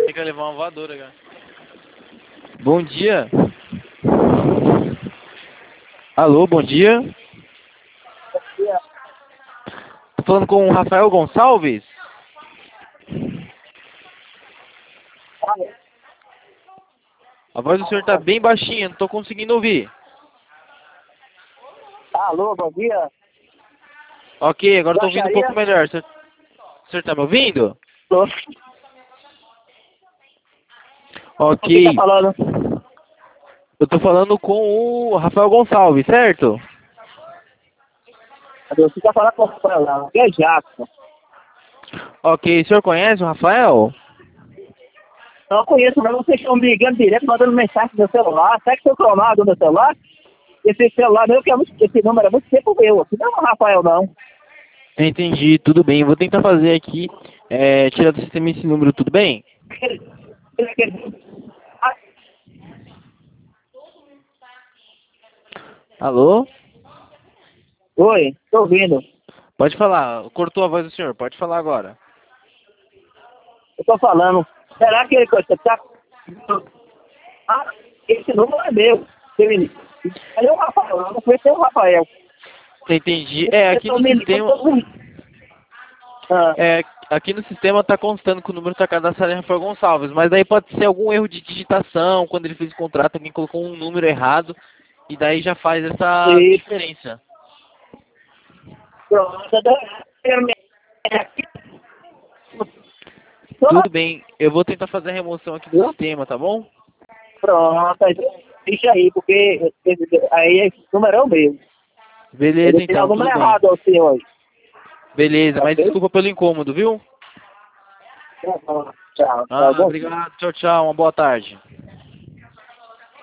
Tem que levar uma voadora, cara. Bom dia. Alô, bom dia. Tô falando com o Rafael Gonçalves. A voz do senhor tá bem baixinha, não tô conseguindo ouvir. Alô, bom dia. Ok, agora eu tô ouvindo um pouco melhor. O senhor tá me ouvindo? Tô. Ok. Quem tá falando? Eu tô falando com o Rafael Gonçalves, certo? Você tá falando com o Rafael lá. É Jackson. Ok, o senhor conhece o Rafael? Não conheço, mas vocês estão me ligando direto, mandando mensagem no meu celular. Será que seu clonado no meu celular? Esse celular meu, esse número é muito tempo meu. Aqui não é o Rafael, não. Entendi, tudo bem. Vou tentar fazer aqui, tirar do sistema esse número, tudo bem? Alô? Oi, tô ouvindo. Pode falar, cortou a voz do senhor, pode falar agora. Eu tô falando. Será que ele tá... Ah, esse número é meu. Ele é o Rafael, eu não conheço o Rafael. Entendi. Aqui Eu no me ligo sistema... todo mundo. Ah, Aqui no sistema tá constando que o número tá cadastrado em Rafael Gonçalves, mas daí pode ser algum erro de digitação, quando ele fez o contrato, alguém colocou um número errado, e daí já faz essa e diferença. pronto. Tudo bem, eu vou tentar fazer a remoção aqui do sistema, tá bom? Pronto, deixa aí, porque aí esse número é o meu. Beleza Ele tem o então, número tudo bem. errado ao senhor. Beleza, mas Ok? desculpa pelo incômodo, viu? Tchau, tchau. Obrigado, tchau, tchau, uma boa tarde.